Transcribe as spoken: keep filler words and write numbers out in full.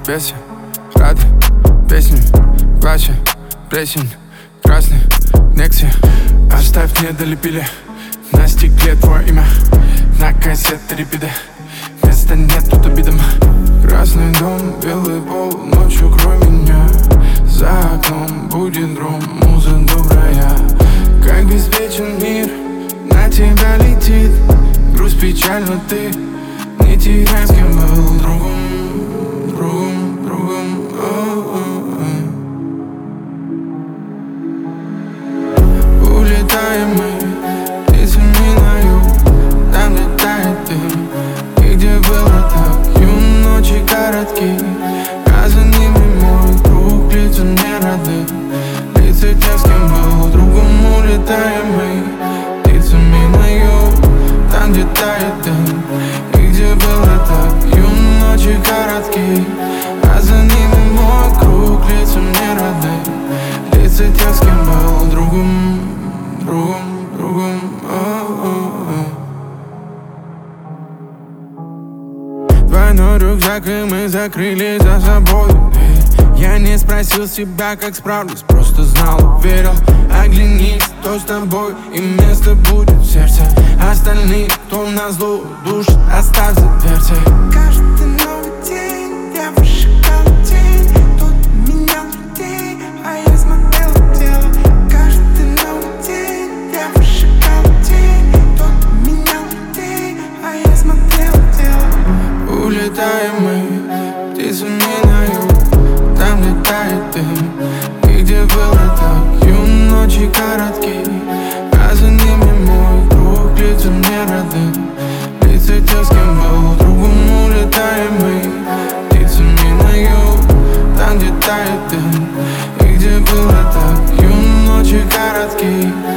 весе, рады песни, плача, плесень, красный Некси. Оставь, не долепили на стекле твое имя, на кассеты репиды, места нет тут обидам. Красный дом, белый пол, ночью крой меня. За окном будет гром, муза добрая. Как беспечен мир, на тебя летит грусть, печаль, но ты не теряй, с кем был другом, другом, другом. Улетаем мы птицами на юг, там, где тает дым, и где было так юн, ночи короткие, а за ними мой круг, лица мне рады, лица тех, с кем был другом. Улетаем мы птицами на юг, там, где тает дым, и где было так юн, ночи короткие, а за ними мой круг, лица мне рады, лица тех, с кем был другом, другом, другом. Двойной рюкзак, и мы закрыли за собой дверь. Я не спросил себя, как справлюсь, просто знал, верил. Оглянись, кто с тобой, и место будет в сердце. Остальные, кто назло душит, оставь за дверцей. Каждый новый день я выжигал тень, тут менял людей, а я смотрел в тело. Каждый новый день я выжигал тень, тут менял людей, а я смотрел в тело. Улетаем мы птицами на юг, там, где тает дым, и где было так юн, ночи короткие, а за ними мой круг, лица мне рады, лица тех, с кем был другом. Улетаем мы птицами на юг, там, где тает дым, и где было так юн, ночи короткие,